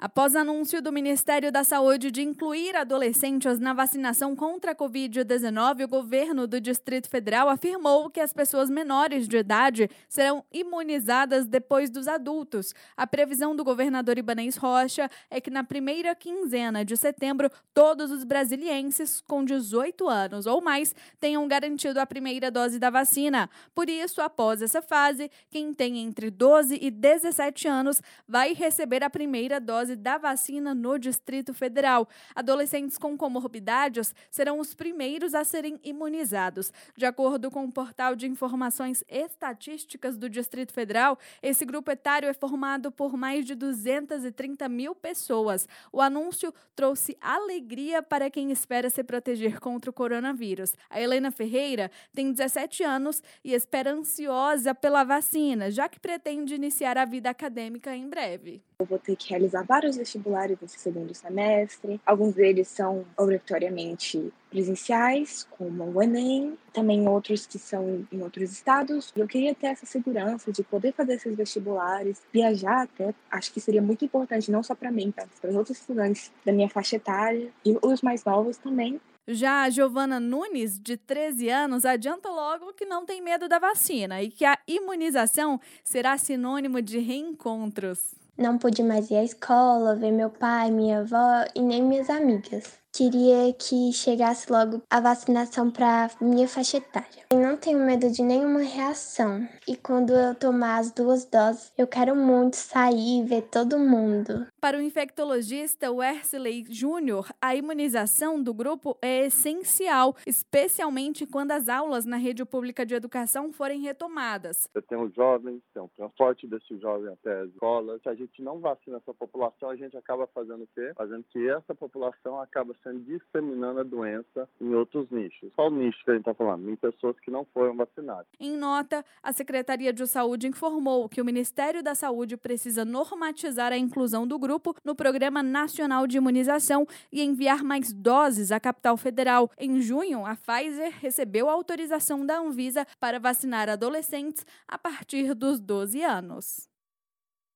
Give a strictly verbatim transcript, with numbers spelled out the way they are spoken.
Após anúncio do Ministério da Saúde de incluir adolescentes na vacinação contra a covid dezenove, o governo do Distrito Federal afirmou que as pessoas menores de idade serão imunizadas depois dos adultos. A previsão do governador Ibanez Rocha é que na primeira quinzena de setembro, todos os brasilienses com dezoito anos ou mais tenham garantido a primeira dose da vacina. Por isso, após essa fase, quem tem entre doze e dezessete anos vai receber a primeira dose da vacina no Distrito Federal. Adolescentes com comorbidades serão os primeiros a serem imunizados. De acordo com o Portal de Informações Estatísticas do Distrito Federal, esse grupo etário é formado por mais de duzentas e trinta mil pessoas. O anúncio trouxe alegria para quem espera se proteger contra o coronavírus. A Helena Ferreira tem dezessete anos e espera ansiosa pela vacina, já que pretende iniciar a vida acadêmica em breve. Eu vou ter que realizar vários vestibulares nesse segundo semestre. Alguns deles são obrigatoriamente presenciais, como o Enem, também outros que são em outros estados. Eu queria ter essa segurança de poder fazer esses vestibulares, viajar até. Acho que seria muito importante, não só para mim, mas para os outros estudantes da minha faixa etária e os mais novos também. Já a Giovana Nunes, de treze anos, adianta logo que não tem medo da vacina e que a imunização será sinônimo de reencontros. Não pude mais ir à escola, ver meu pai, minha avó e nem minhas amigas. Queria que chegasse logo a vacinação para minha faixa etária. Eu não tenho medo de nenhuma reação. E quando eu tomar as duas doses, eu quero muito sair e ver todo mundo. Para o infectologista Wersley Júnior, a imunização do grupo é essencial, especialmente quando as aulas na rede pública de educação forem retomadas. Eu tenho jovens, tem o transporte desse jovem até a escola. Se a gente não vacina essa população, a gente acaba fazendo o quê? Fazendo que essa população acaba sendo disseminando a doença em outros nichos. Qual nicho que a gente está falando? Em pessoas que não foram vacinadas. Em nota, a Secretaria de Saúde informou que o Ministério da Saúde precisa normatizar a inclusão do grupo no Programa Nacional de Imunização e enviar mais doses à capital federal. Em junho, a Pfizer recebeu a autorização da Anvisa para vacinar adolescentes a partir dos doze anos.